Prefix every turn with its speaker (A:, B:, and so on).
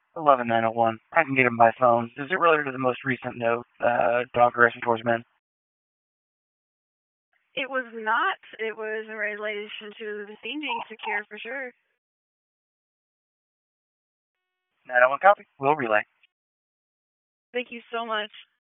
A: 11901. I can get him by phone. Is it related to the most recent note, dog aggression towards men?
B: It was not. It was in relation to the scene being secure for sure.
A: 901 copy. We'll relay.
B: Thank you so much.